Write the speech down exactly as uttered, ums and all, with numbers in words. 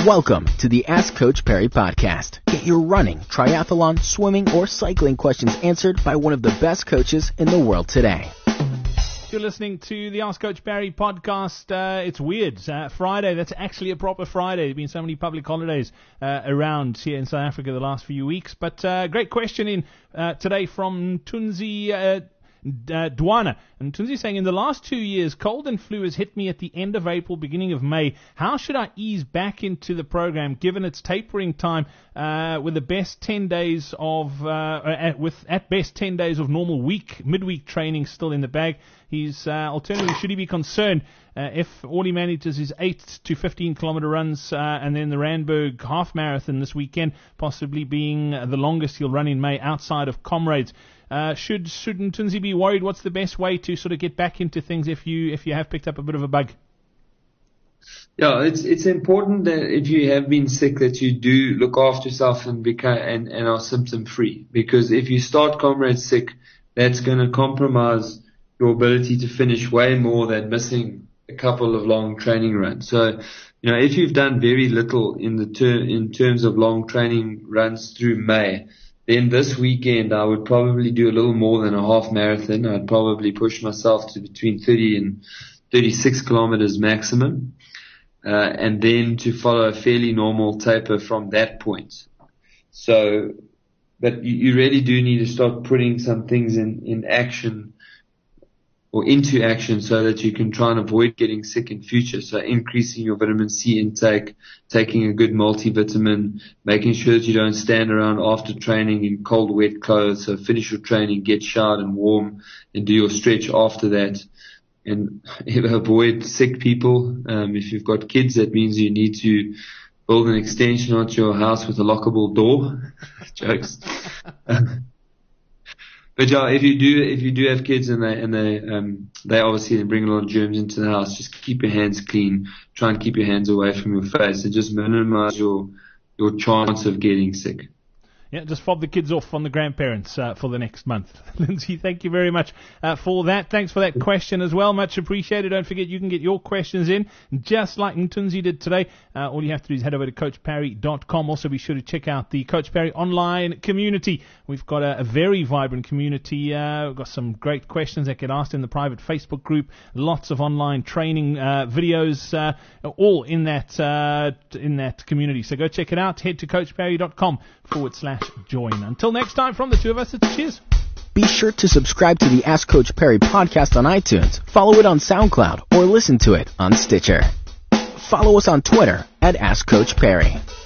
Welcome to the Ask Coach Perry podcast. Get your running, triathlon, swimming, or cycling questions answered by one of the best coaches in the world today. You're listening to the Ask Coach Perry podcast. Uh, it's weird. Uh, Friday, that's actually a proper Friday. There have been so many public holidays uh, around here in South Africa the last few weeks. But uh, great question in uh, today from Tunzi uh, Uh, Dwana. And Tunzi saying, in the last two years, cold and flu has hit me at the end of April, beginning of May. How should I ease back into the program, given its tapering time, uh, with the best ten days of, uh, at, with at best ten days of normal week, midweek training still in the bag? He's, uh, alternatively, should he be concerned uh, if all he manages is eight to fifteen kilometer runs, uh, and then the Randburg half marathon this weekend, possibly being the longest he'll run in May outside of Comrades? Uh, should shouldn't Tunzi be worried? What's the best way to sort of get back into things if you if you have picked up a bit of a bug? Yeah, it's it's important that if you have been sick that you do look after yourself and become and, and are symptom free, because if you start Comrades sick, that's going to compromise your ability to finish way more than missing a couple of long training runs. So, you know, if you've done very little in the ter- in terms of long training runs through May, then this weekend I would probably do a little more than a half marathon. I'd probably push myself to between thirty and thirty-six kilometers maximum, uh, and then to follow a fairly normal taper from that point. So, but you, you really do need to start putting some things in, in action or into action so that you can try and avoid getting sick in future. So increasing your vitamin C intake, taking a good multivitamin, making sure that you don't stand around after training in cold, wet clothes. So finish your training, get showered and warm, and do your stretch after that. And avoid sick people. Um, if you've got kids, that means you need to build an extension onto your house with a lockable door. Jokes. But yeah, if you do, if you do have kids and they, and they, um, they obviously bring a lot of germs into the house, just keep your hands clean. Try and keep your hands away from your face and just minimize your, your chance of getting sick. Yeah, just fob the kids off on the grandparents uh, for the next month. Lindsay, thank you very much uh, for that. Thanks for that question as well. Much appreciated. Don't forget you can get your questions in just like Ntunzi did today. Uh, all you have to do is head over to coach perry dot com. Also be sure to check out the Coach Perry online community. We've got a, a very vibrant community. Uh, we've got some great questions that get asked in the private Facebook group. Lots of online training uh, videos, uh, all in that uh, in that community. So go check it out. Head to coach perry dot com forward slash join. Until next time, from the two of us, it's cheers. Be sure to subscribe to the Ask Coach Perry podcast on iTunes, follow it on SoundCloud, or listen to it on Stitcher. Follow us on Twitter at Ask Coach Perry.